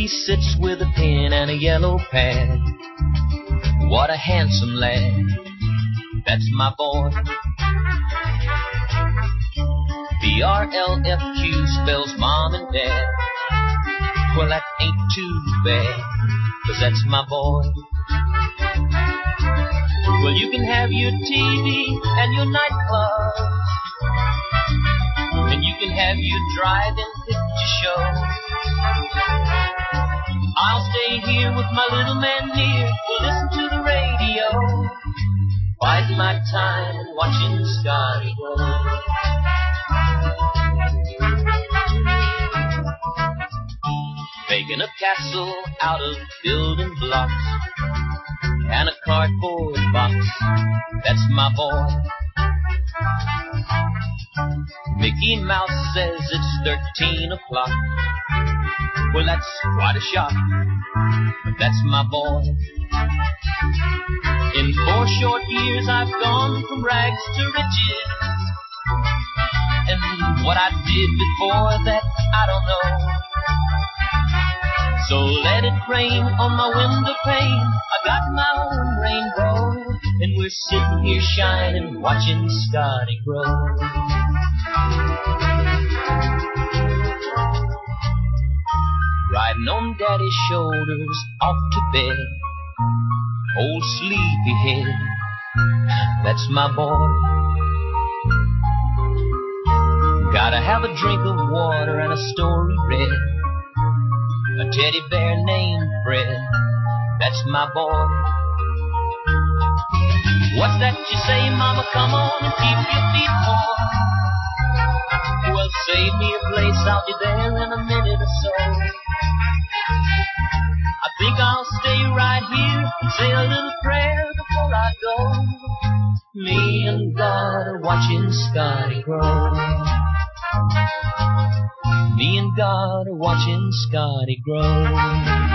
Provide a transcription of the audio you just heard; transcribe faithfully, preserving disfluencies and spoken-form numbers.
sits with a pen and a yellow pad. What a handsome lad, that's my boy. B R L F Q spells mom and dad. Well, that ain't too bad, 'cause that's my boy. Well, you can have your T V and your nightclubs, and you can have your drive-in picture show. I'll stay here with my little man near. We'll listen to the radio, bide my time watching Scotty grow. Making a castle out of building blocks and a cardboard box, that's my boy. Mickey Mouse says it's thirteen o'clock. Well, that's quite a shock, but that's my boy. In four short years I've gone from rags to riches, and what I did before that I don't know. So let it rain on my window pane, I got my own rainbow, and we're sitting here shining, watching Scotty grow. Riding on Daddy's shoulders, off to bed, old sleepyhead, that's my boy. Gotta have a drink of water and a story read, a teddy bear named Fred, that's my boy. What's that you say, Mama? Come on and keep your feet warm. Well, save me a place, I'll be there in a minute or so. I think I'll stay right here and say a little prayer before I go. Me and God are watching Scotty grow. Me and God are watching Scotty grow.